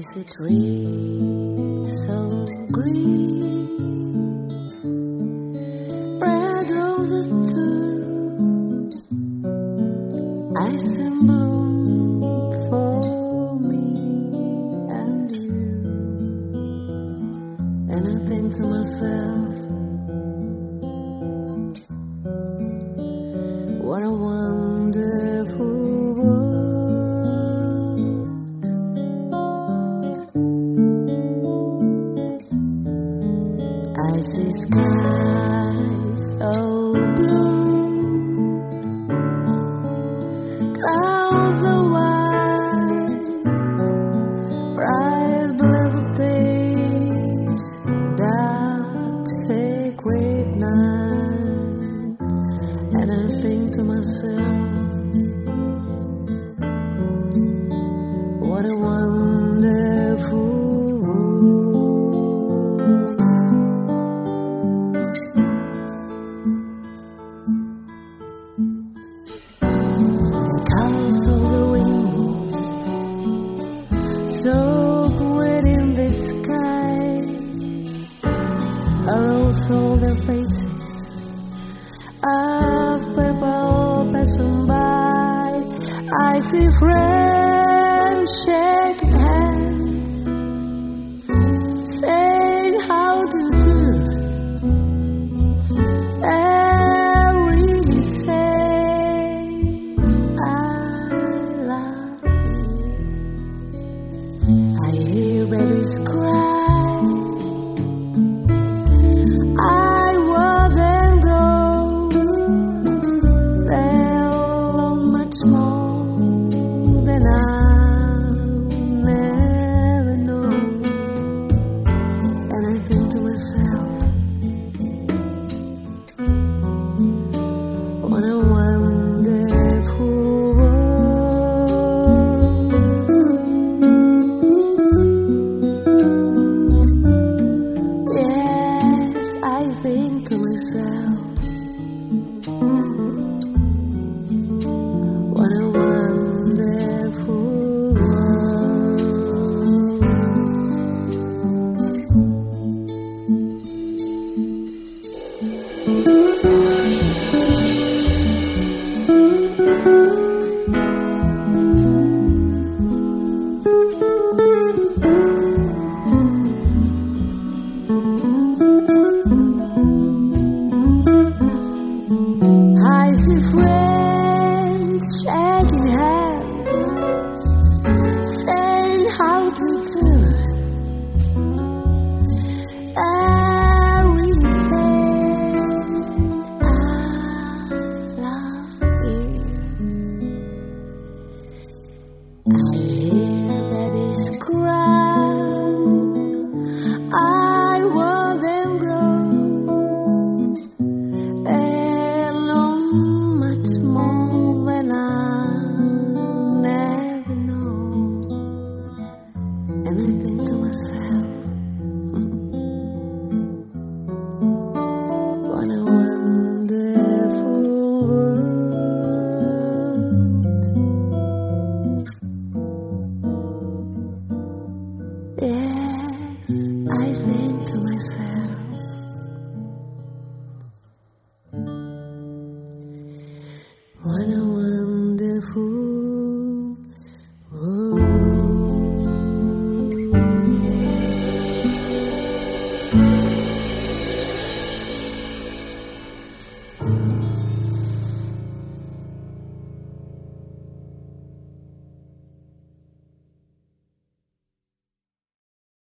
is a tree so green, red roses too, ice and bloom for me and you. And I think to myself, what a wonderful world. I see skies so blue, clouds are white, bright blessed days, dark sacred night. And I think to myself, what a wonderful world. The colors of the rainbow, so great in the sky, are also the faces of people passing by. I see friends shaking hands, saying how to do. They really say I love you. I hear babies cry, I watch them grow. They'll learn much more than I'll never know. And I think to myself, what a wonderful world. Yes, I think to myself, what a wonderful world. I see friends shaking hands, saying how to do. I really say I love you. I hear babies cry, I watch them grow. They learn much more than I'll never know. And I think to myself, what a wonderful world. Yes, I think to myself, what a